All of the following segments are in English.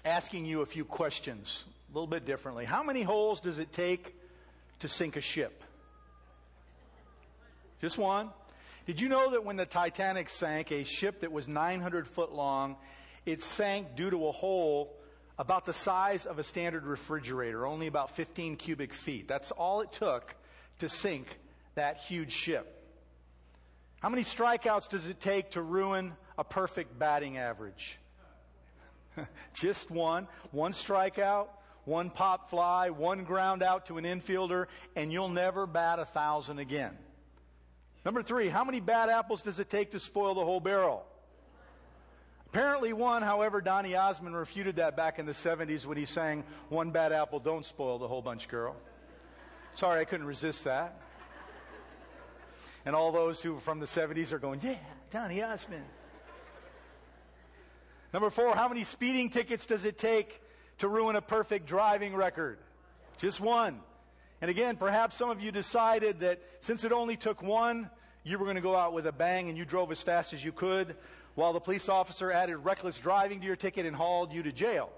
asking you a few questions a little bit differently. How many holes does it take to sink a ship? Just one. Did you know that when the Titanic sank, a ship that was 900 foot long, it sank due to a hole about the size of a standard refrigerator, only about 15 cubic feet. That's all it took to sink that huge ship. How many strikeouts does it take to ruin a perfect batting average? Just one. One strikeout, one pop fly, one ground out to an infielder, and you'll never bat 1,000 again. Number 3, how many bad apples does it take to spoil the whole barrel? Apparently one. However, Donny Osmond refuted that back in the 70s when he sang, "One bad apple don't spoil the whole bunch, girl." Sorry, I couldn't resist that. And all those who are from the 70s are going, "Yeah, Donny Osmond." Number 4, how many speeding tickets does it take to ruin a perfect driving record? Just one. And again, perhaps some of you decided that since it only took one, you were going to go out with a bang and you drove as fast as you could, while the police officer added reckless driving to your ticket and hauled you to jail.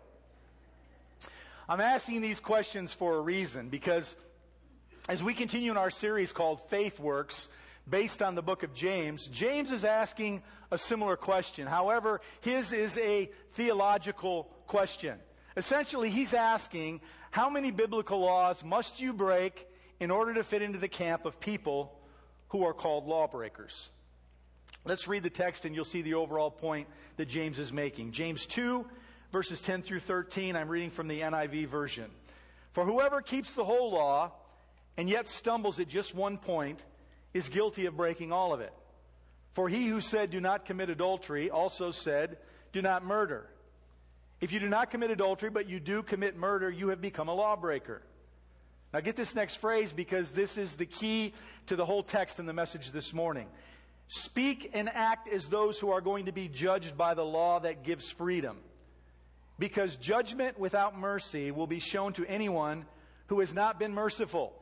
I'm asking these questions for a reason, because as we continue in our series called Faith Works, based on the book of James, James is asking a similar question. However, his is a theological question. Essentially, he's asking, how many biblical laws must you break in order to fit into the camp of people who are called lawbreakers? Let's read the text and you'll see the overall point that James is making. James 2, verses 10 through 13, I'm reading from the NIV version. For whoever keeps the whole law and yet stumbles at just one point is guilty of breaking all of it. For he who said, "Do not commit adultery," also said, "Do not murder." If you do not commit adultery, but you do commit murder, you have become a lawbreaker. Now get this next phrase, because this is the key to the whole text and the message this morning. Speak and act as those who are going to be judged by the law that gives freedom. Because judgment without mercy will be shown to anyone who has not been merciful.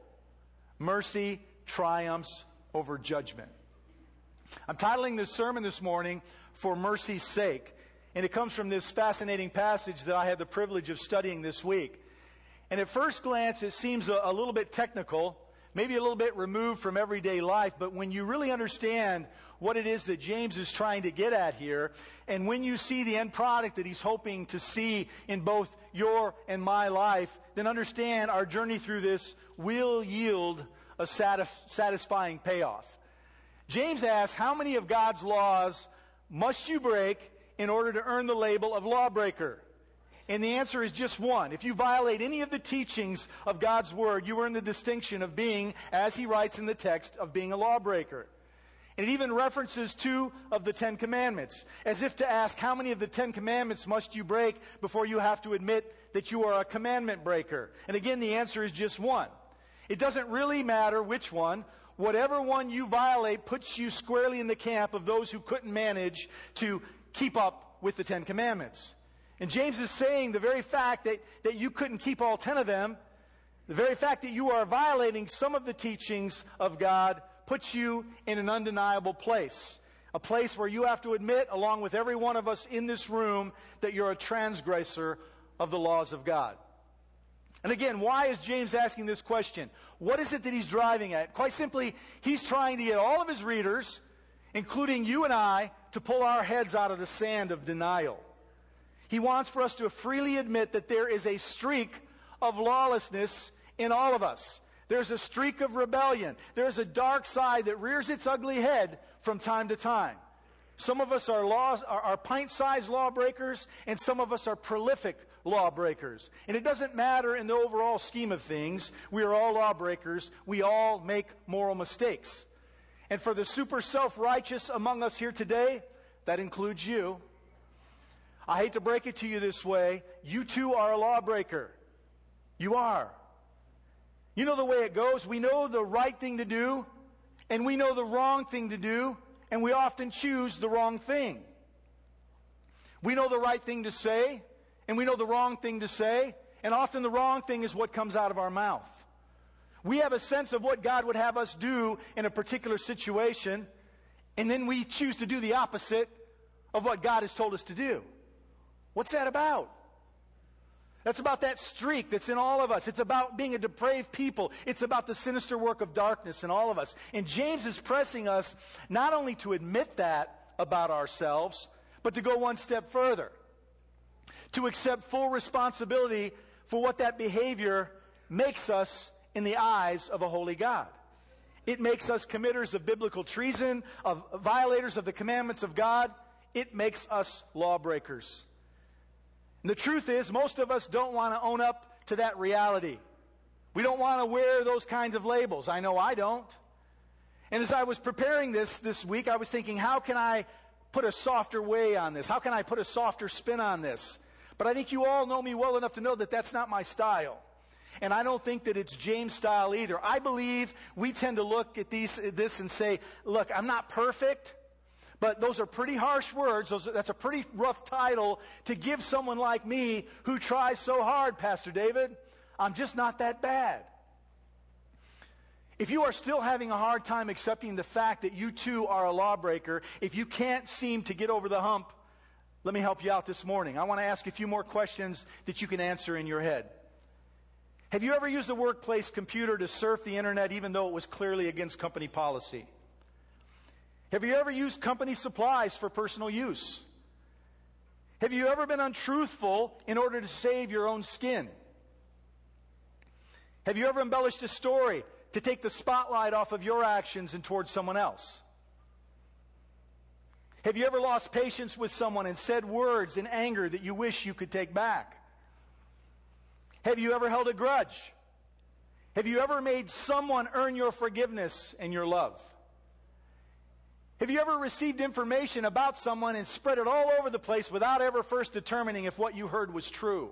Mercy triumphs over judgment. I'm titling this sermon this morning, "For Mercy's Sake." And it comes from this fascinating passage that I had the privilege of studying this week. And at first glance, it seems a little bit technical, maybe a little bit removed from everyday life. But when you really understand what it is that James is trying to get at here, and when you see the end product that he's hoping to see in both your and my life, then understand our journey through this will yield a satisfying payoff. James asks, how many of God's laws must you break in order to earn the label of lawbreaker? And the answer is just one. If you violate any of the teachings of God's Word, you earn the distinction of being, as he writes in the text, of being a lawbreaker. And it even references 2 of the 10 Commandments, as if to ask, how many of the 10 Commandments must you break before you have to admit that you are a commandment breaker? And again, the answer is just one. It doesn't really matter which one. Whatever one you violate puts you squarely in the camp of those who couldn't manage to keep up with the 10 Commandments. And James is saying the very fact that you couldn't keep all 10 of them, the very fact that you are violating some of the teachings of God, puts you in an undeniable place. A place where you have to admit, along with every one of us in this room, that you're a transgressor of the laws of God. And again, why is James asking this question? What is it that he's driving at? Quite simply, he's trying to get all of his readers, including you and I, to pull our heads out of the sand of denial. He wants for us to freely admit that there is a streak of lawlessness in all of us. There's a streak of rebellion. There's a dark side that rears its ugly head from time to time. Some of us are pint-sized lawbreakers, and some of us are prolific lawbreakers. And it doesn't matter in the overall scheme of things. We are all lawbreakers. We all make moral mistakes. And for the super self-righteous among us here today, that includes you. I hate to break it to you this way. You too are a lawbreaker. You are. You know the way it goes. We know the right thing to do, and we know the wrong thing to do, and we often choose the wrong thing. We know the right thing to say, and we know the wrong thing to say, and often the wrong thing is what comes out of our mouth. We have a sense of what God would have us do in a particular situation, and then we choose to do the opposite of what God has told us to do. What's that about? That's about that streak that's in all of us. It's about being a depraved people. It's about the sinister work of darkness in all of us. And James is pressing us not only to admit that about ourselves, but to go one step further. To accept full responsibility for what that behavior makes us in the eyes of a holy God. It makes us committers of biblical treason, of violators of the commandments of God. It makes us lawbreakers. And the truth is, most of us don't want to own up to that reality. We don't want to wear those kinds of labels. I know I don't. And as I was preparing this week, I was thinking, how can I put a softer way on this? How can I put a softer spin on this? But I think you all know me well enough to know that that's not my style. And I don't think that it's James' style either. I believe we tend to look at this and say, look, I'm not perfect, but those are pretty harsh words. That's a pretty rough title to give someone like me who tries so hard, Pastor David. I'm just not that bad. If you are still having a hard time accepting the fact that you too are a lawbreaker, if you can't seem to get over the hump, let me help you out this morning. I want to ask a few more questions that you can answer in your head. Have you ever used a workplace computer to surf the internet even though it was clearly against company policy? Have you ever used company supplies for personal use? Have you ever been untruthful in order to save your own skin? Have you ever embellished a story to take the spotlight off of your actions and towards someone else? Have you ever lost patience with someone and said words in anger that you wish you could take back? Have you ever held a grudge? Have you ever made someone earn your forgiveness and your love? Have you ever received information about someone and spread it all over the place without ever first determining if what you heard was true?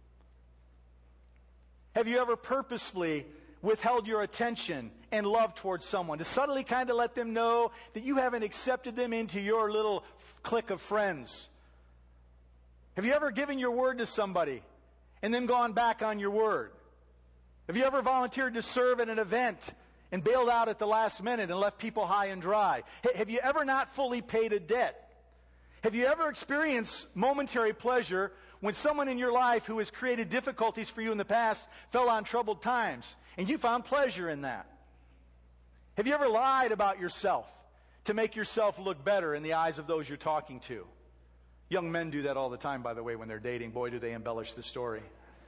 Have you ever purposefully withheld your attention and love towards someone to subtly kind of let them know that you haven't accepted them into your little clique of friends? Have you ever given your word to somebody and then gone back on your word? Have you ever volunteered to serve at an event and bailed out at the last minute and left people high and dry? Have you ever not fully paid a debt? Have you ever experienced momentary pleasure when someone in your life who has created difficulties for you in the past fell on troubled times and you found pleasure in that? Have you ever lied about yourself to make yourself look better in the eyes of those you're talking to? Young men do that all the time, by the way, when they're dating. Boy, do they embellish the story.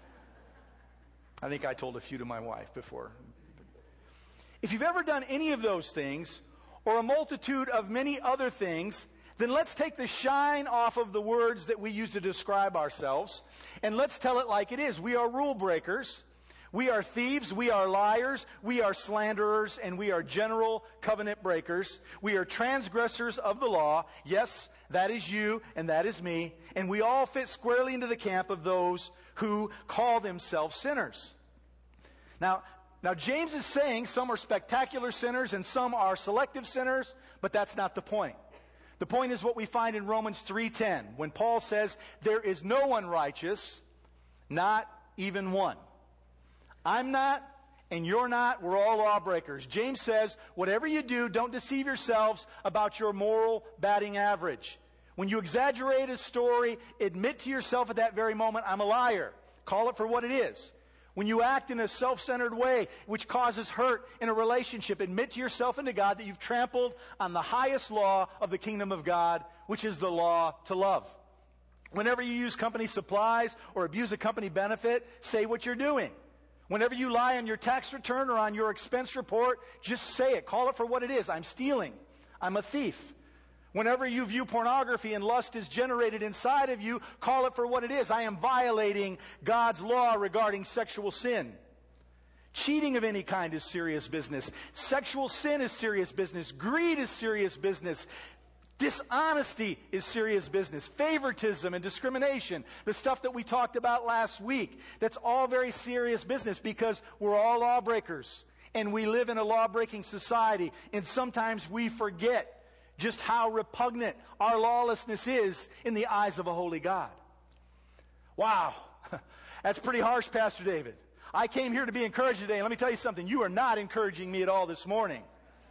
I think I told a few to my wife before. If you've ever done any of those things, or a multitude of many other things, then let's take the shine off of the words that we use to describe ourselves, and let's tell it like it is. We are rule breakers. We are thieves, we are liars, we are slanderers, and we are general covenant breakers. We are transgressors of the law. Yes, that is you and that is me. And we all fit squarely into the camp of those who call themselves sinners. Now James is saying some are spectacular sinners and some are selective sinners, but that's not the point. The point is what we find in Romans 3:10, when Paul says, there is no one righteous, not even one. I'm not, and you're not. We're all lawbreakers. James says, whatever you do, don't deceive yourselves about your moral batting average. When you exaggerate a story, admit to yourself at that very moment, I'm a liar. Call it for what it is. When you act in a self-centered way, which causes hurt in a relationship, admit to yourself and to God that you've trampled on the highest law of the kingdom of God, which is the law to love. Whenever you use company supplies or abuse a company benefit, say what you're doing. Whenever you lie on your tax return or on your expense report, just say it. Call it for what it is. I'm stealing. I'm a thief. Whenever you view pornography and lust is generated inside of you, call it for what it is. I am violating God's law regarding sexual sin. Cheating of any kind is serious business. Sexual sin is serious business. Greed is serious business. Dishonesty is serious business. Favoritism and discrimination, the stuff that we talked about last week, that's all very serious business because we're all lawbreakers and we live in a law-breaking society, and sometimes we forget just how repugnant our lawlessness is in the eyes of a holy God. Wow, that's pretty harsh, Pastor David. I came here to be encouraged today, and let me tell you something. You are not encouraging me at all this morning.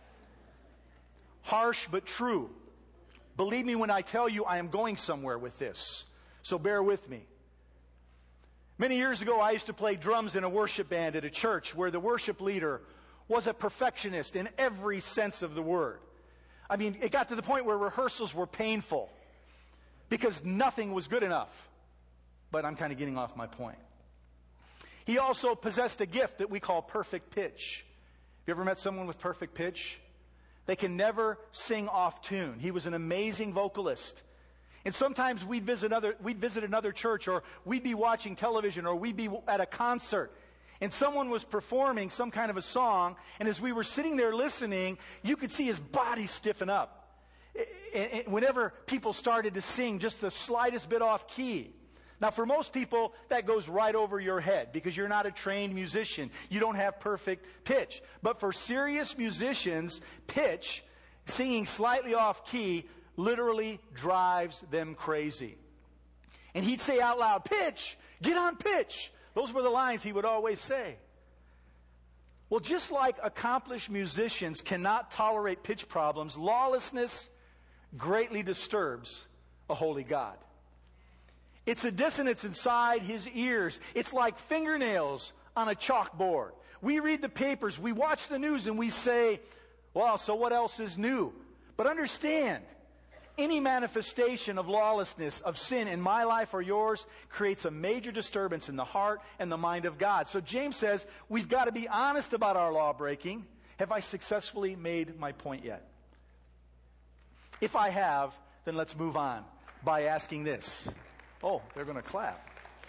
Harsh but true. Believe me when I tell you I am going somewhere with this. So bear with me. Many years ago, I used to play drums in a worship band at a church where the worship leader was a perfectionist in every sense of the word. I mean, it got to the point where rehearsals were painful because nothing was good enough. But I'm kind of getting off my point. He also possessed a gift that we call perfect pitch. Have you ever met someone with perfect pitch? They can never sing off tune. He was an amazing vocalist. And sometimes we'd visit another church, or we'd be watching television, or we'd be at a concert, and someone was performing some kind of a song, and as we were sitting there listening, you could see his body stiffen up. And whenever people started to sing just the slightest bit off key. Now, for most people, that goes right over your head because you're not a trained musician. You don't have perfect pitch. But for serious musicians, pitch, singing slightly off key, literally drives them crazy. And he'd say out loud, "Pitch! Get on pitch!" Those were the lines he would always say. Well, just like accomplished musicians cannot tolerate pitch problems, lawlessness greatly disturbs a holy God. It's a dissonance inside his ears. It's like fingernails on a chalkboard. We read the papers, we watch the news, and we say, well, so what else is new? But understand, any manifestation of lawlessness, of sin in my life or yours, creates a major disturbance in the heart and the mind of God. So James says, we've got to be honest about our law breaking. Have I successfully made my point yet? If I have, then let's move on by asking this. Oh, they're going to clap.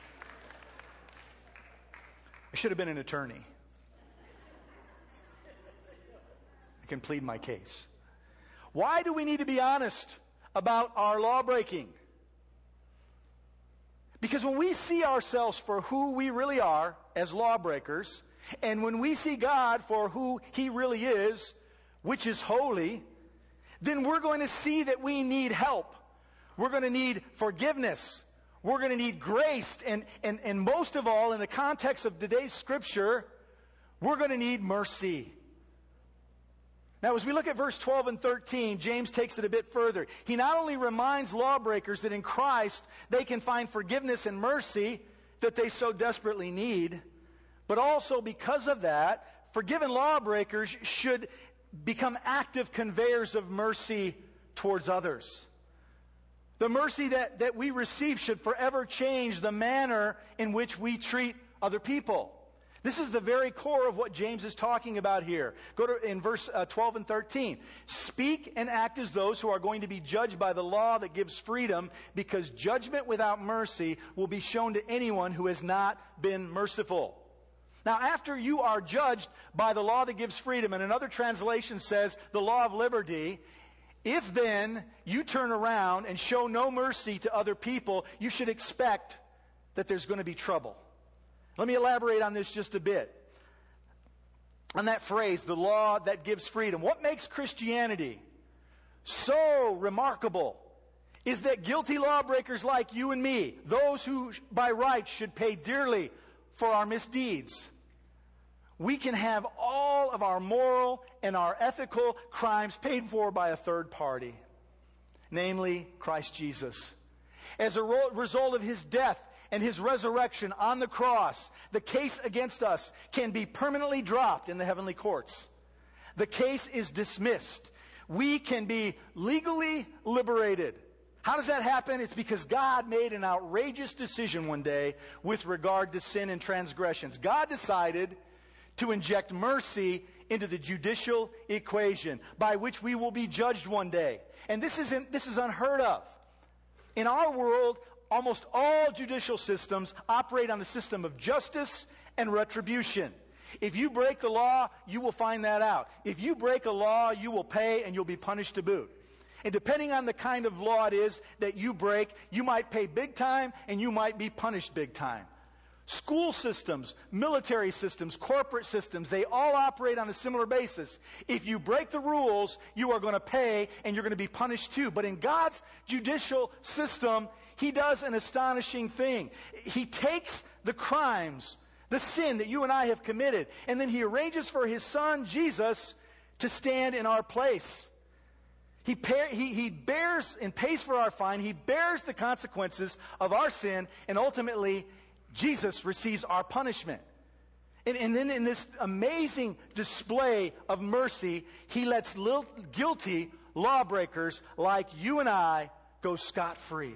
I should have been an attorney. I can plead my case. Why do we need to be honest about our law breaking? Because when we see ourselves for who we really are as lawbreakers, and when we see God for who He really is, which is holy, then we're going to see that we need help. We're going to need forgiveness. We're going to need grace. And most of all, in the context of today's scripture, we're going to need mercy. Now, as we look at verse 12 and 13, James takes it a bit further. He not only reminds lawbreakers that in Christ they can find forgiveness and mercy that they so desperately need, but also because of that, forgiven lawbreakers should become active conveyors of mercy towards others. The mercy that we receive should forever change the manner in which we treat other people. This is the very core of what James is talking about here. Go to in verse 12 and 13. Speak and act as those who are going to be judged by the law that gives freedom, because judgment without mercy will be shown to anyone who has not been merciful. Now, after you are judged by the law that gives freedom, and another translation says the law of liberty, if then you turn around and show no mercy to other people, you should expect that there's going to be trouble. Let me elaborate on this just a bit. On that phrase, the law that gives freedom. What makes Christianity so remarkable is that guilty lawbreakers like you and me, those who by right should pay dearly for our misdeeds, we can have all of our moral and our ethical crimes paid for by a third party, namely Christ Jesus. As a result of His death and His resurrection on the cross, the case against us can be permanently dropped in the heavenly courts. The case is dismissed. We can be legally liberated. How does that happen? It's because God made an outrageous decision one day with regard to sin and transgressions. God decided to inject mercy into the judicial equation by which we will be judged one day. And this is unheard of. In our world, almost all judicial systems operate on the system of justice and retribution. If you break the law, you will find that out. If you break a law, you will pay and you'll be punished to boot. And depending on the kind of law it is that you break, you might pay big time and you might be punished big time. School systems, military systems, corporate systems, they all operate on a similar basis. If you break the rules, you are going to pay and you're going to be punished too. But in God's judicial system, He does an astonishing thing. He takes the crimes, the sin that you and I have committed, and then He arranges for His Son, Jesus, to stand in our place. He bears and pays for our fine. He bears the consequences of our sin, and ultimately Jesus receives our punishment. And then in this amazing display of mercy, he lets guilty lawbreakers like you and I go scot-free.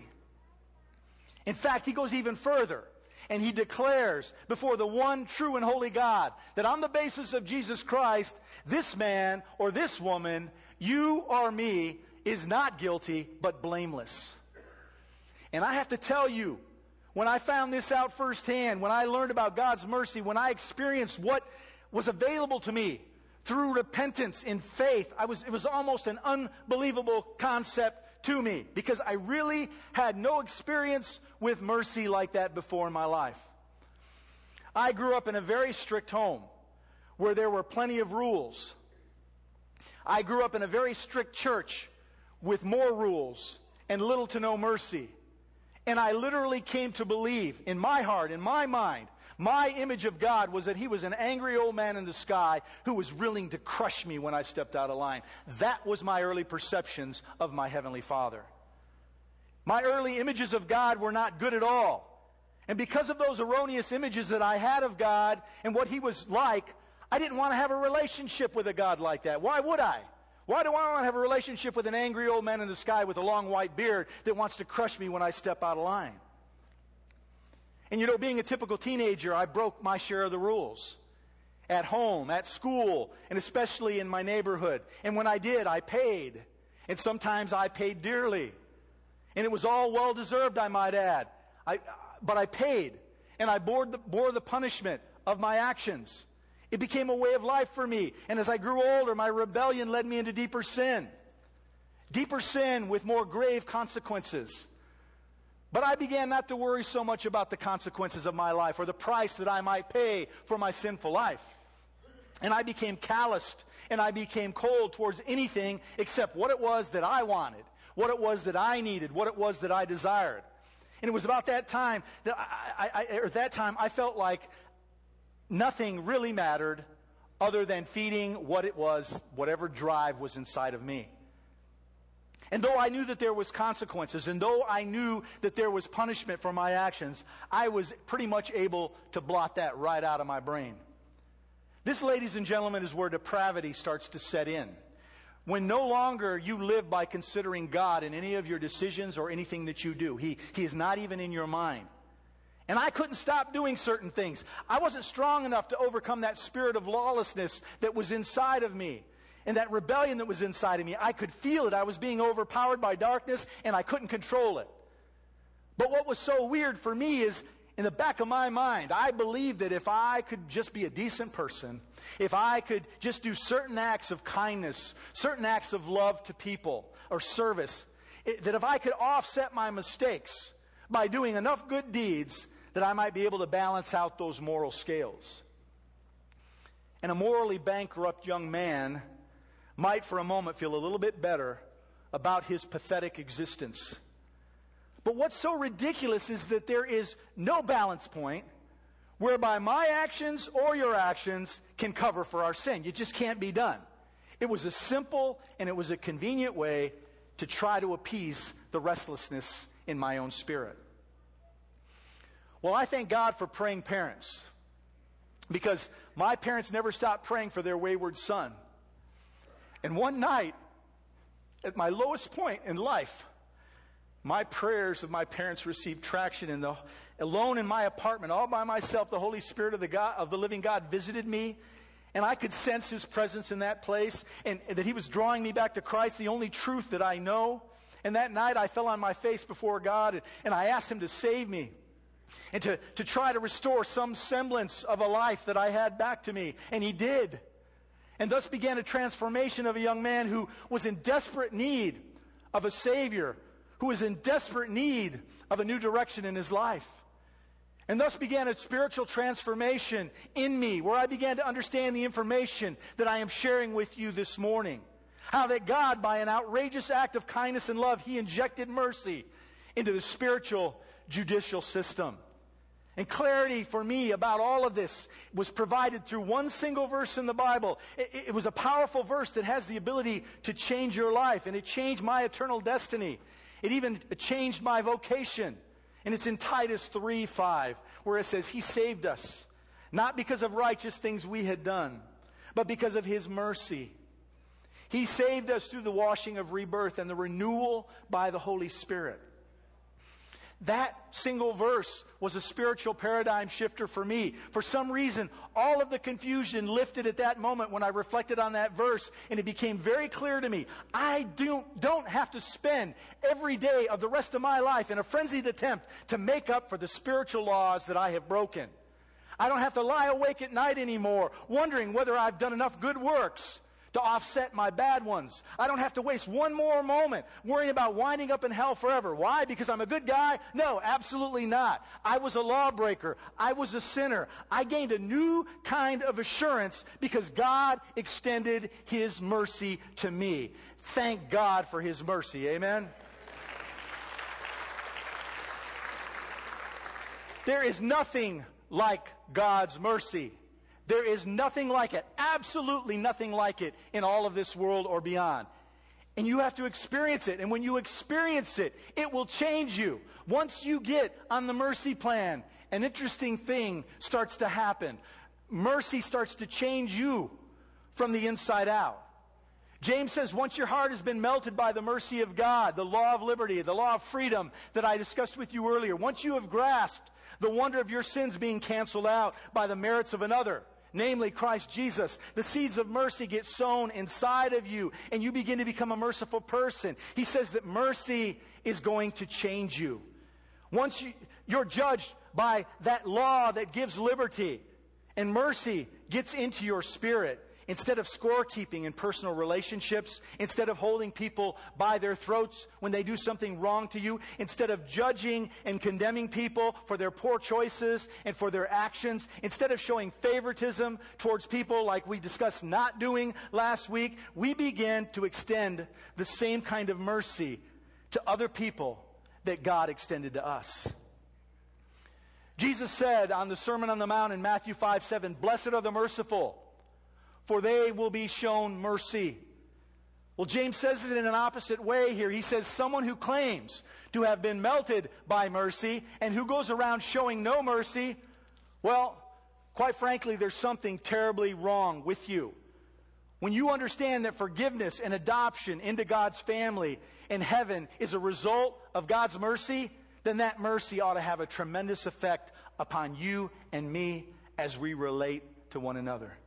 In fact, he goes even further, and he declares before the one true and holy God that on the basis of Jesus Christ, this man or this woman, you or me, is not guilty but blameless. And I have to tell you, when I found this out firsthand, when I learned about God's mercy, when I experienced what was available to me through repentance in faith, it was almost an unbelievable concept to me, because I really had no experience with mercy like that before in my life. I grew up in a very strict home where there were plenty of rules. I grew up in a very strict church with more rules and little to no mercy. And I literally came to believe in my heart, in my mind, my image of God was that he was an angry old man in the sky who was willing to crush me when I stepped out of line. That was my early perceptions of my Heavenly Father. My early images of God were not good at all. And because of those erroneous images that I had of God and what he was like, I didn't want to have a relationship with a God like that. Why would I? Why do I want to have a relationship with an angry old man in the sky with a long white beard that wants to crush me when I step out of line? And you know, being a typical teenager, I broke my share of the rules. At home, at school, and especially in my neighborhood. And when I did, I paid. And sometimes I paid dearly. And it was all well-deserved, I might add. But I paid. And I bore the punishment of my actions. It became a way of life for me. And as I grew older, my rebellion led me into deeper sin. Deeper sin with more grave consequences. But I began not to worry so much about the consequences of my life or the price that I might pay for my sinful life. And I became calloused and I became cold towards anything except what it was that I wanted, what it was that I needed, what it was that I desired. And it was about that time that I felt like nothing really mattered other than feeding what it was, whatever drive was inside of me. And though I knew that there was consequences, and though I knew that there was punishment for my actions, I was pretty much able to blot that right out of my brain. This, ladies and gentlemen, is where depravity starts to set in. When no longer you live by considering God in any of your decisions or anything that you do. He is not even in your mind. And I couldn't stop doing certain things. I wasn't strong enough to overcome that spirit of lawlessness that was inside of me. And that rebellion that was inside of me. I could feel it. I was being overpowered by darkness and I couldn't control it. But what was so weird for me is, in the back of my mind, I believed that if I could just be a decent person, if I could just do certain acts of kindness, certain acts of love to people or service, that if I could offset my mistakes by doing enough good deeds, that I might be able to balance out those moral scales. And a morally bankrupt young man might for a moment feel a little bit better about his pathetic existence. But what's so ridiculous is that there is no balance point whereby my actions or your actions can cover for our sin. It just can't be done. It was a simple and it was a convenient way to try to appease the restlessness in my own spirit. Well, I thank God for praying parents, because my parents never stopped praying for their wayward son. And one night, at my lowest point in life, my prayers of my parents received traction. And alone in my apartment, all by myself, the Holy Spirit of the living God visited me. And I could sense His presence in that place, and that He was drawing me back to Christ, the only truth that I know. And that night I fell on my face before God, and I asked Him to save me. And to try to restore some semblance of a life that I had back to me. And He did. And thus began a transformation of a young man who was in desperate need of a Savior, who was in desperate need of a new direction in his life. And thus began a spiritual transformation in me, where I began to understand the information that I am sharing with you this morning. How that God, by an outrageous act of kindness and love, He injected mercy into the spiritual judicial system. And clarity for me about all of this was provided through one single verse in the Bible. It was a powerful verse that has the ability to change your life, and it changed my eternal destiny. It even changed my vocation. And it's in Titus 3:5, where it says He saved us, not because of righteous things we had done, but because of His mercy. He saved us through the washing of rebirth and the renewal by the Holy Spirit. That single verse was a spiritual paradigm shifter for me. For some reason, all of the confusion lifted at that moment when I reflected on that verse, and it became very clear to me. I don't have to spend every day of the rest of my life in a frenzied attempt to make up for the spiritual laws that I have broken. I don't have to lie awake at night anymore, wondering whether I've done enough good works to offset my bad ones. I don't have to waste one more moment worrying about winding up in hell forever. Why? Because I'm a good guy? No, absolutely not. I was a lawbreaker. I was a sinner. I gained a new kind of assurance because God extended His mercy to me. Thank God for His mercy. Amen? There is nothing like God's mercy. There is nothing like it, absolutely nothing like it in all of this world or beyond. And you have to experience it. And when you experience it, it will change you. Once you get on the mercy plan, an interesting thing starts to happen. Mercy starts to change you from the inside out. James says, once your heart has been melted by the mercy of God, the law of liberty, the law of freedom that I discussed with you earlier, once you have grasped the wonder of your sins being canceled out by the merits of another, namely Christ Jesus, the seeds of mercy get sown inside of you, and you begin to become a merciful person. He says that mercy is going to change you. Once you're judged by that law that gives liberty, and mercy gets into your spirit, instead of scorekeeping in personal relationships, instead of holding people by their throats when they do something wrong to you, instead of judging and condemning people for their poor choices and for their actions, instead of showing favoritism towards people like we discussed not doing last week, we begin to extend the same kind of mercy to other people that God extended to us. Jesus said on the Sermon on the Mount in Matthew 5:7, "Blessed are the merciful, for they will be shown mercy." Well, James says it in an opposite way here. He says someone who claims to have been melted by mercy and who goes around showing no mercy, well, quite frankly, there's something terribly wrong with you. When you understand that forgiveness and adoption into God's family in heaven is a result of God's mercy, then that mercy ought to have a tremendous effect upon you and me as we relate to one another.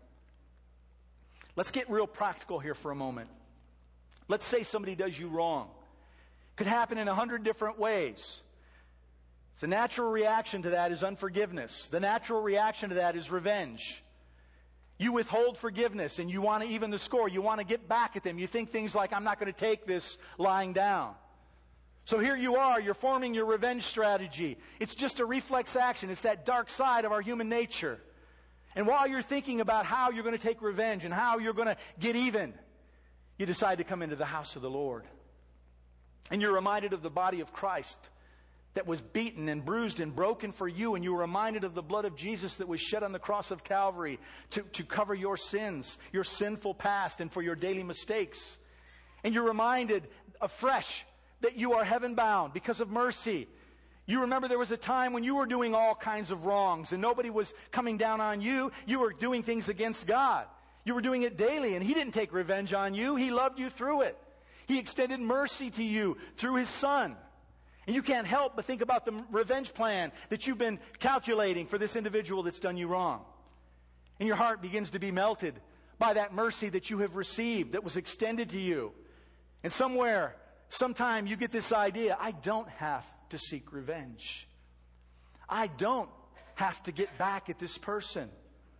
Let's get real practical here for a moment. Let's say somebody does you wrong. It could happen in 100 different ways. The natural reaction to that is unforgiveness. The natural reaction to that is revenge. You withhold forgiveness and you want to even the score. You want to get back at them. You think things like, I'm not going to take this lying down. So here you are, you're forming your revenge strategy. It's just a reflex action. It's that dark side of our human nature. And while you're thinking about how you're going to take revenge and how you're going to get even, you decide to come into the house of the Lord. And you're reminded of the body of Christ that was beaten and bruised and broken for you. And you were reminded of the blood of Jesus that was shed on the cross of Calvary to cover your sins, your sinful past, and for your daily mistakes. And you're reminded afresh that you are heaven-bound because of mercy. You remember there was a time when you were doing all kinds of wrongs and nobody was coming down on you. You were doing things against God. You were doing it daily, and He didn't take revenge on you. He loved you through it. He extended mercy to you through His Son. And you can't help but think about the revenge plan that you've been calculating for this individual that's done you wrong. And your heart begins to be melted by that mercy that you have received, that was extended to you. And sometime you get this idea, I don't have to seek revenge. I don't have to get back at this person.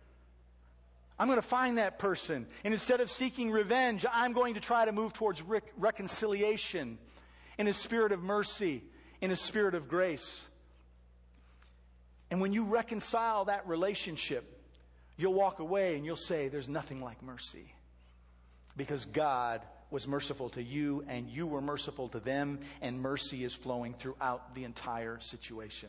I'm going to find that person. And instead of seeking revenge, I'm going to try to move towards reconciliation in a spirit of mercy, in a spirit of grace. And when you reconcile that relationship, you'll walk away and you'll say, there's nothing like mercy. Because God was merciful to you and you were merciful to them, and mercy is flowing throughout the entire situation.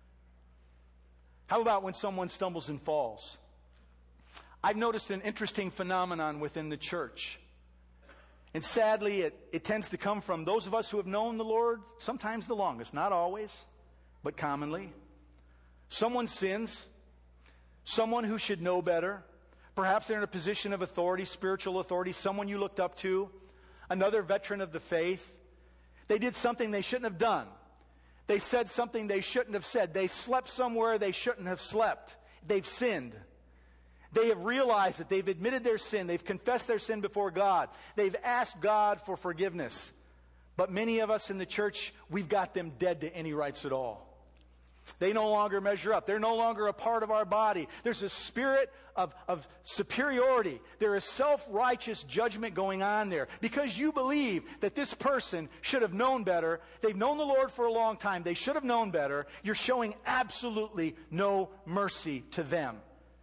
How about when someone stumbles and falls? I've noticed an interesting phenomenon within the church. And sadly, it tends to come from those of us who have known the Lord sometimes the longest, not always, but commonly. Someone sins, someone who should know better. Perhaps they're in a position of authority, spiritual authority, someone you looked up to, another veteran of the faith. They did something they shouldn't have done. They said something they shouldn't have said. They slept somewhere they shouldn't have slept. They've sinned. They have realized that they've admitted their sin. They've confessed their sin before God. They've asked God for forgiveness. But many of us in the church, we've got them dead to any rights at all. They no longer measure up. They're no longer a part of our body. There's a spirit of superiority. There is self-righteous judgment going on there. Because you believe that this person should have known better. They've known the Lord for a long time. They should have known better. You're showing absolutely no mercy to them.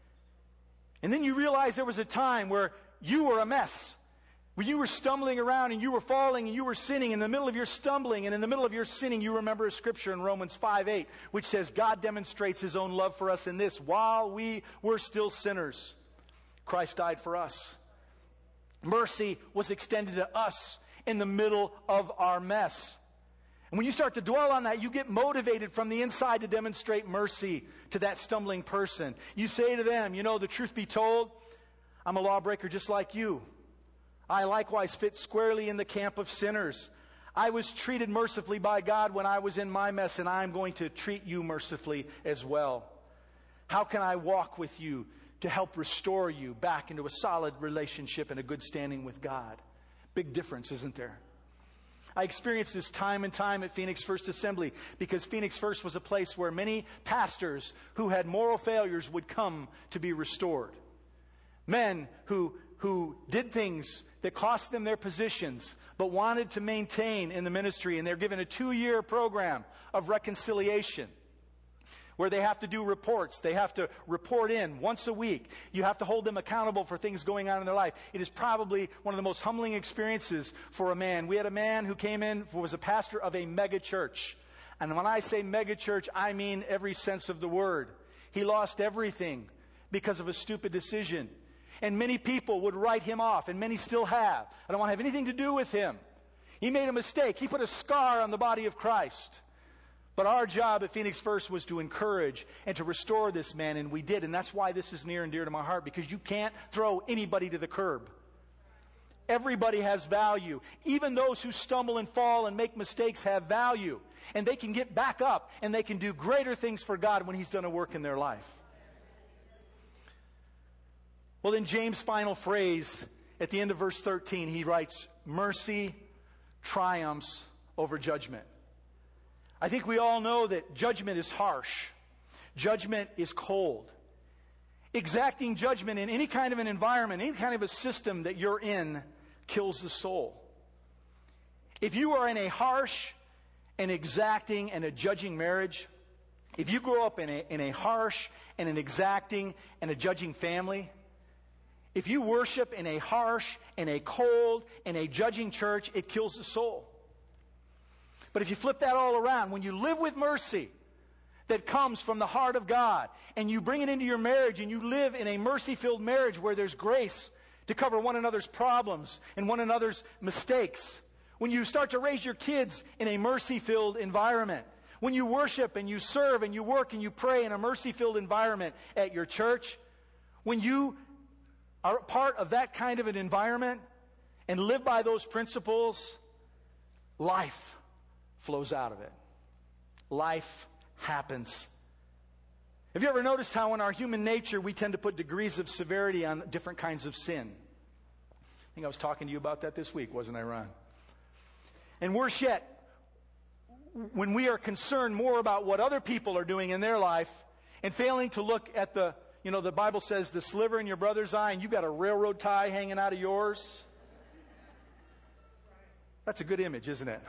And then you realize there was a time where you were a mess. When you were stumbling around and you were falling and you were sinning, in the middle of your stumbling and in the middle of your sinning, you remember a scripture in Romans 5:8, which says, God demonstrates His own love for us in this: while we were still sinners, Christ died for us. Mercy was extended to us in the middle of our mess. And when you start to dwell on that, you get motivated from the inside to demonstrate mercy to that stumbling person. You say to them, the truth be told, I'm a lawbreaker just like you. I likewise fit squarely in the camp of sinners. I was treated mercifully by God when I was in my mess, and I'm going to treat you mercifully as well. How can I walk with you to help restore you back into a solid relationship and a good standing with God? Big difference, isn't there? I experienced this time and time at Phoenix First Assembly because Phoenix First was a place where many pastors who had moral failures would come to be restored. Men who did things that cost them their positions, but wanted to maintain in the ministry. And they're given a 2-year program of reconciliation where they have to do reports. They have to report in once a week. You have to hold them accountable for things going on in their life. It is probably one of the most humbling experiences for a man. We had a man who came in, who was a pastor of a mega church. And when I say mega church, I mean every sense of the word. He lost everything because of a stupid decision. And many people would write him off, and many still have. I don't want to have anything to do with him. He made a mistake. He put a scar on the body of Christ. But our job at Phoenix First was to encourage and to restore this man, and we did. And that's why this is near and dear to my heart, because you can't throw anybody to the curb. Everybody has value. Even those who stumble and fall and make mistakes have value. And they can get back up, and they can do greater things for God when He's done a work in their life. Well, in James' final phrase, at the end of verse 13, he writes, mercy triumphs over judgment. I think we all know that judgment is harsh. Judgment is cold. Exacting judgment in any kind of an environment, any kind of a system that you're in, kills the soul. If you are in a harsh and exacting and a judging marriage, if you grow up in a harsh and an exacting and a judging family, if you worship in a harsh and a cold and a judging church, it kills the soul. But if you flip that all around, when you live with mercy that comes from the heart of God, and you bring it into your marriage, and you live in a mercy-filled marriage where there's grace to cover one another's problems and one another's mistakes, when you start to raise your kids in a mercy-filled environment, when you worship and you serve and you work and you pray in a mercy-filled environment at your church, when you are part of that kind of an environment and live by those principles, life flows out of it. Life happens. Have you ever noticed how in our human nature we tend to put degrees of severity on different kinds of sin? I think I was talking to you about that this week, wasn't I, Ron? And worse yet, when we are concerned more about what other people are doing in their life and failing to look at the Bible says the sliver in your brother's eye and you've got a railroad tie hanging out of yours. That's a good image, isn't it?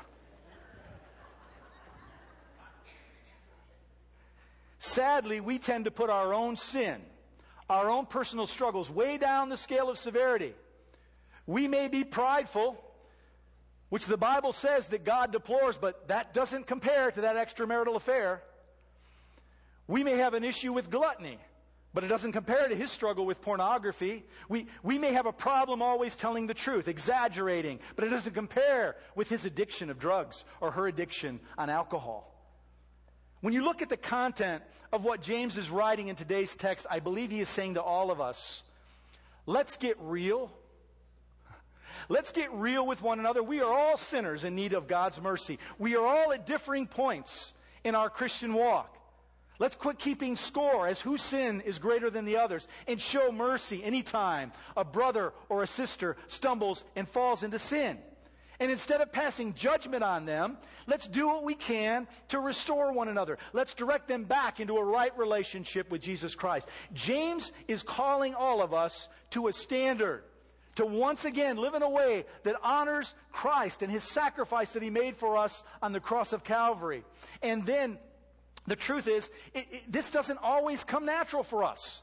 Sadly, we tend to put our own sin, our own personal struggles way down the scale of severity. We may be prideful, which the Bible says that God deplores, but that doesn't compare to that extramarital affair. We may have an issue with gluttony, but it doesn't compare to his struggle with pornography. We may have a problem always telling the truth, exaggerating, but it doesn't compare with his addiction of drugs or her addiction on alcohol. When you look at the content of what James is writing in today's text, I believe he is saying to all of us, let's get real. Let's get real with one another. We are all sinners in need of God's mercy. We are all at differing points in our Christian walk. Let's quit keeping score as whose sin is greater than the others and show mercy anytime a brother or a sister stumbles and falls into sin. And instead of passing judgment on them, let's do what we can to restore one another. Let's direct them back into a right relationship with Jesus Christ. James is calling all of us to a standard, to once again live in a way that honors Christ and his sacrifice that he made for us on the cross of Calvary. And then the truth is, this doesn't always come natural for us.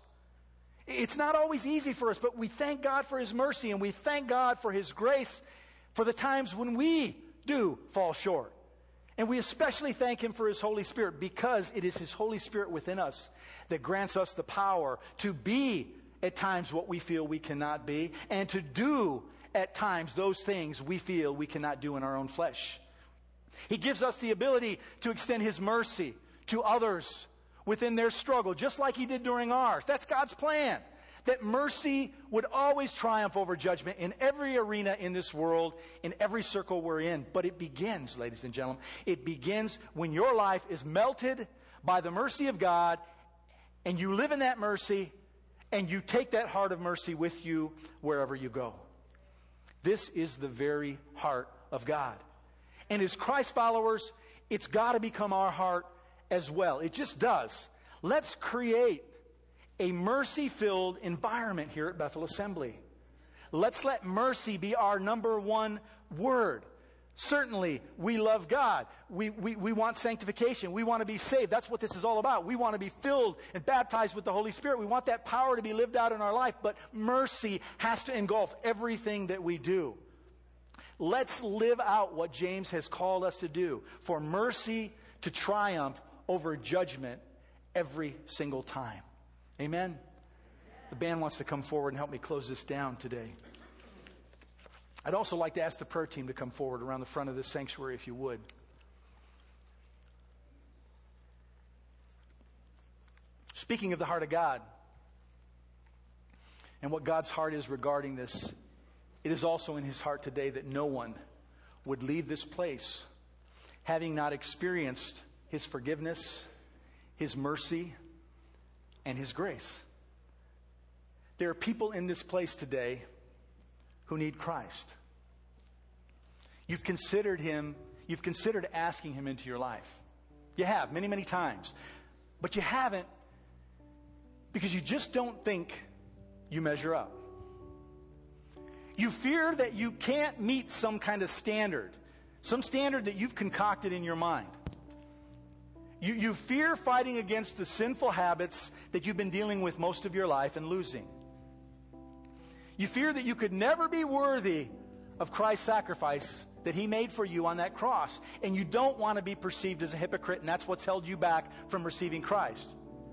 It's not always easy for us, but we thank God for his mercy and we thank God for his grace for the times when we do fall short. And we especially thank him for his Holy Spirit, because it is his Holy Spirit within us that grants us the power to be at times what we feel we cannot be, and to do at times those things we feel we cannot do in our own flesh. He gives us the ability to extend his mercy to others within their struggle, just like he did during ours. That's God's plan, that mercy would always triumph over judgment in every arena in this world, in every circle we're in. But it begins, ladies and gentlemen, it begins when your life is melted by the mercy of God, and you live in that mercy, and you take that heart of mercy with you wherever you go. This is the very heart of God. And as Christ followers, it's got to become our heart as well. It just does. Let's create a mercy-filled environment here at Bethel Assembly. Let's let mercy be our number one word. Certainly, we love God. We want sanctification. We want to be saved. That's what this is all about. We want to be filled and baptized with the Holy Spirit. We want that power to be lived out in our life. But mercy has to engulf everything that we do. Let's live out what James has called us to do, for mercy to triumph over judgment every single time. Amen? The band wants to come forward and help me close this down today. I'd also like to ask the prayer team to come forward around the front of this sanctuary, if you would. Speaking of the heart of God and what God's heart is regarding this, it is also in his heart today that no one would leave this place having not experienced his forgiveness, his mercy, and his grace. There are people in this place today who need Christ. You've considered asking him into your life. You have, many, many times. But you haven't because you just don't think you measure up. You fear that you can't meet some kind of standard, some standard that you've concocted in your mind. You fear fighting against the sinful habits that you've been dealing with most of your life and losing. You fear that you could never be worthy of Christ's sacrifice that he made for you on that cross. And you don't want to be perceived as a hypocrite, and that's what's held you back from receiving Christ.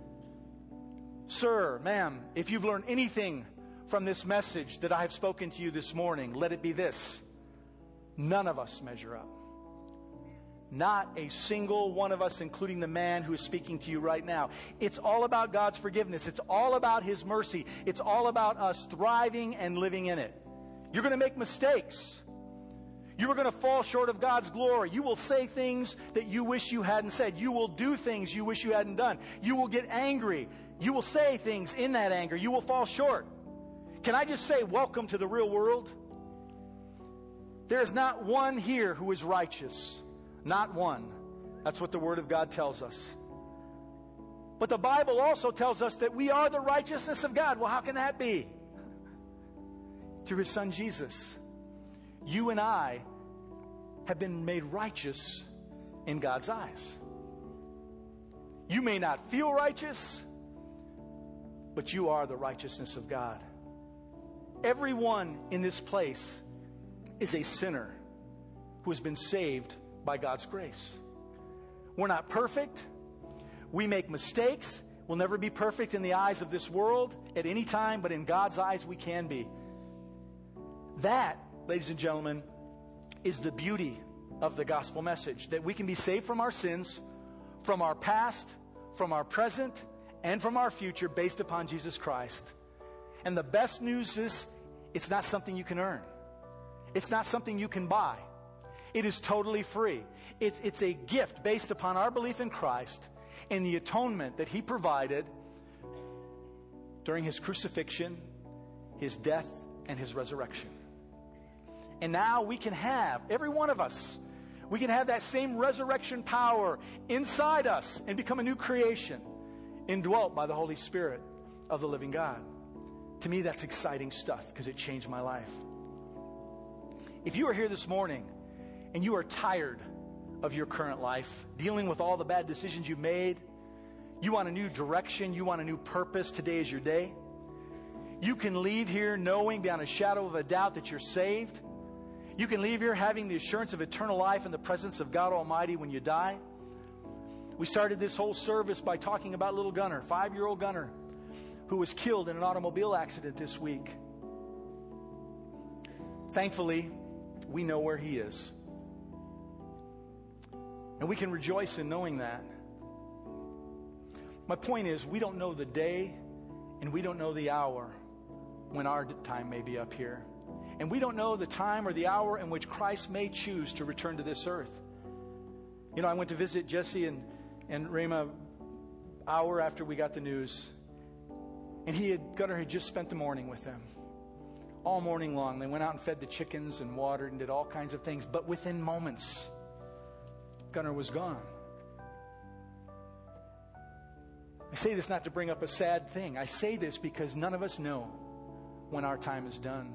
Sir, ma'am, if you've learned anything from this message that I have spoken to you this morning, let it be this: none of us measure up. Not a single one of us, including the man who is speaking to you right now. It's all about God's forgiveness. It's all about his mercy. It's all about us thriving and living in it. You're going to make mistakes. You are going to fall short of God's glory. You will say things that you wish you hadn't said. You will do things you wish you hadn't done. You will get angry. You will say things in that anger. You will fall short. Can I just say, welcome to the real world? There is not one here who is righteous. Not one. That's what the Word of God tells us. But the Bible also tells us that we are the righteousness of God. Well, how can that be? Through his Son Jesus. You and I have been made righteous in God's eyes. You may not feel righteous, but you are the righteousness of God. Everyone in this place is a sinner who has been saved by God's grace. We're not perfect. We make mistakes. We'll never be perfect in the eyes of this world at any time, but in God's eyes we can be. That, ladies and gentlemen, is the beauty of the gospel message, that we can be saved from our sins, from our past, from our present, and from our future based upon Jesus Christ. And the best news is it's not something you can earn. It's not something you can buy. It is totally free. It's a gift based upon our belief in Christ and the atonement that He provided during His crucifixion, His death, and His resurrection. And now we can have, every one of us, we can have that same resurrection power inside us and become a new creation, indwelt by the Holy Spirit of the living God. To me, that's exciting stuff because it changed my life. If you are here this morning and you are tired of your current life, dealing with all the bad decisions you've made, you want a new direction, you want a new purpose, today is your day. You can leave here knowing beyond a shadow of a doubt that you're saved. You can leave here having the assurance of eternal life in the presence of God Almighty when you die. We started this whole service by talking about little Gunnar, 5-year-old Gunnar, who was killed in an automobile accident this week. Thankfully, we know where he is. And we can rejoice in knowing that. My point is, we don't know the day and we don't know the hour when our time may be up here. And we don't know the time or the hour in which Christ may choose to return to this earth. You know, I went to visit Jesse and Rema an hour after we got the news. And Gunnar had just spent the morning with them. All morning long. They went out and fed the chickens and watered and did all kinds of things. But within moments, Gunnar was gone. I say this not to bring up a sad thing. I say this because none of us know when our time is done.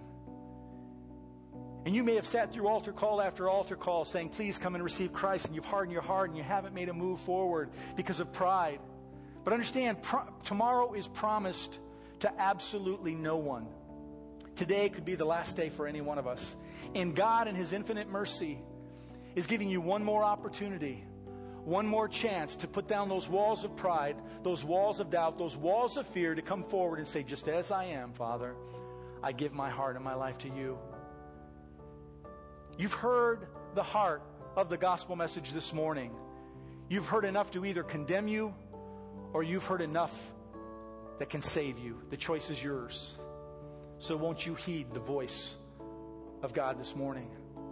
And you may have sat through altar call after altar call saying, please come and receive Christ, and you've hardened your heart and you haven't made a move forward because of pride. But understand, tomorrow is promised to absolutely no one. Today could be the last day for any one of us. And God, in His infinite mercy, is giving you one more opportunity, one more chance to put down those walls of pride, those walls of doubt, those walls of fear, to come forward and say, just as I am, Father, I give my heart and my life to you. You've heard the heart of the gospel message this morning. You've heard enough to either condemn you or you've heard enough that can save you. The choice is yours. So won't you heed the voice of God this morning?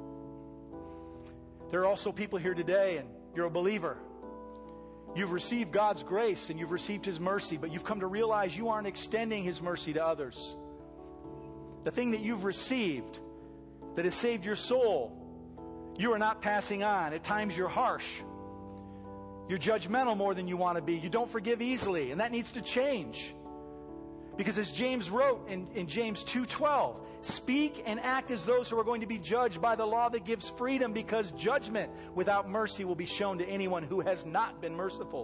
There are also people here today, and you're a believer. You've received God's grace and you've received His mercy, but you've come to realize you aren't extending His mercy to others. The thing that you've received that has saved your soul, you are not passing on. At times you're harsh. You're judgmental more than you want to be. You don't forgive easily, and that needs to change. Because as James wrote in James 2:12, speak and act as those who are going to be judged by the law that gives freedom, because judgment without mercy will be shown to anyone who has not been merciful.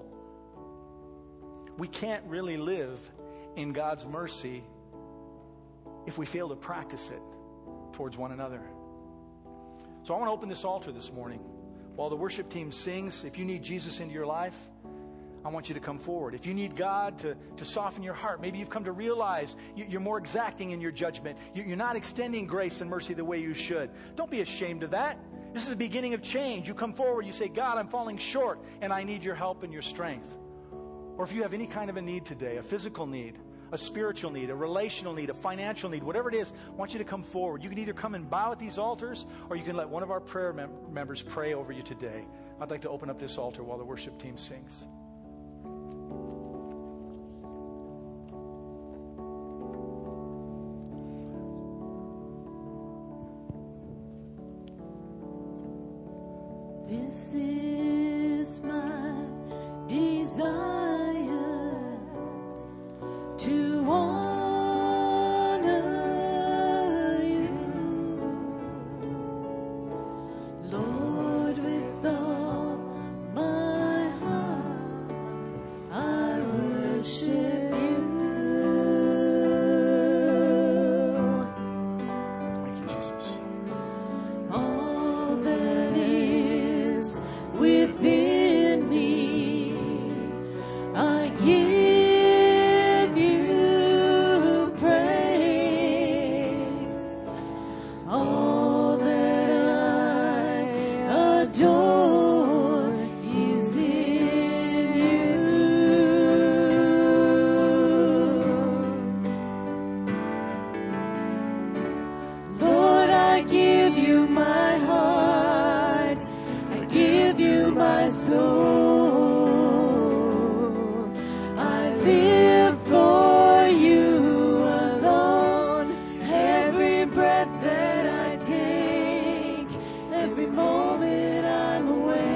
We can't really live in God's mercy if we fail to practice it towards one another. So I want to open this altar this morning. While the worship team sings, if you need Jesus into your life, I want you to come forward. If you need God to soften your heart, maybe you've come to realize you're more exacting in your judgment. You're not extending grace and mercy the way you should. Don't be ashamed of that. This is the beginning of change. You come forward, you say, God, I'm falling short, and I need your help and your strength. Or if you have any kind of a need today, a physical need, a spiritual need, a relational need, a financial need, whatever it is, I want you to come forward. You can either come and bow at these altars, or you can let one of our prayer members pray over you today. I'd like to open up this altar while the worship team sings. This is my desire, to honor you, Lord, with all my heart, I worship you. Thank you, Jesus. All that is within me, I give you. soul. I live for you alone. Every breath that I take, every moment I'm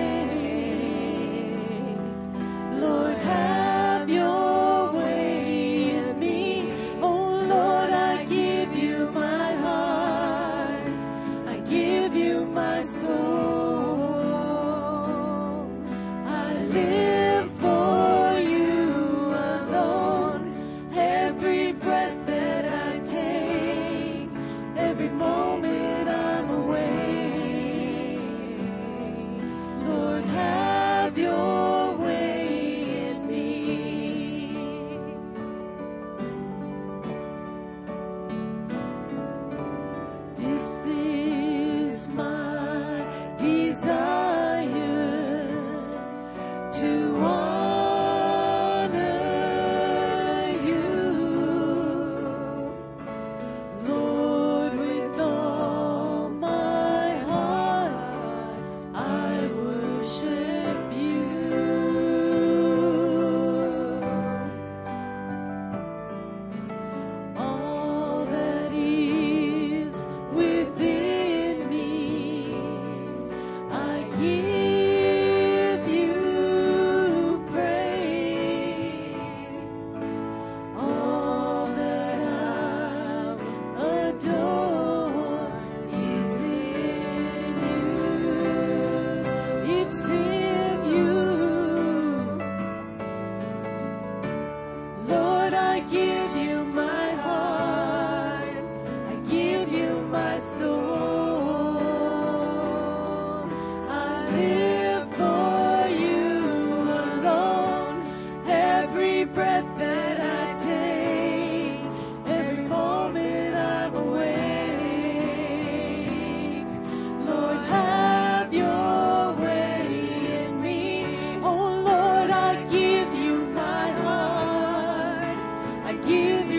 awake. Lord, have your way in me. Oh Lord, I give you my heart. I give you my soul. I live for you alone. Every breath that I take, every moment I'm awake. Lord, have your way in me. This is my desire to honor you, Lord, with all my heart. I worship you. All that is within me, I give you praise. All that I adore is in you. It's in you. Lord, I give you my heart. I give you my soul. I live for you alone. Every breath that I take, every moment I'm awake. Lord, have your way in me. Oh Lord, I give you my heart. I give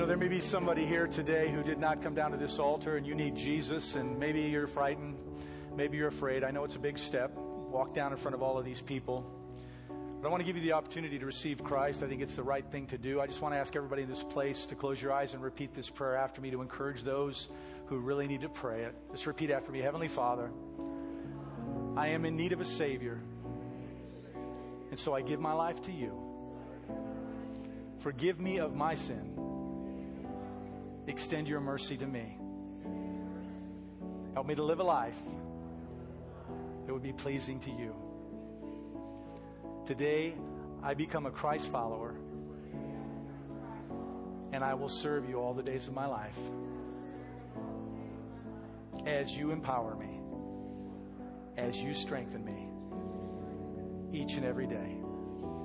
there may be somebody here today who did not come down to this altar and you need Jesus, and maybe you're frightened, maybe you're afraid. I know it's a big step. Walk down in front of all of these people. But I want to give you the opportunity to receive Christ. I think it's the right thing to do. I just want to ask everybody in this place to close your eyes and repeat this prayer after me to encourage those who really need to pray it. Just repeat after me. Heavenly Father, I am in need of a Savior, and so I give my life to you. Forgive me of my sin. Extend your mercy to me. Help me to live a life that would be pleasing to you. Today, I become a Christ follower, and I will serve you all the days of my life as you empower me, as you strengthen me each and every day.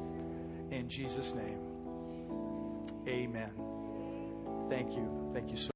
In Jesus' name, amen. Thank you. Thank you so much.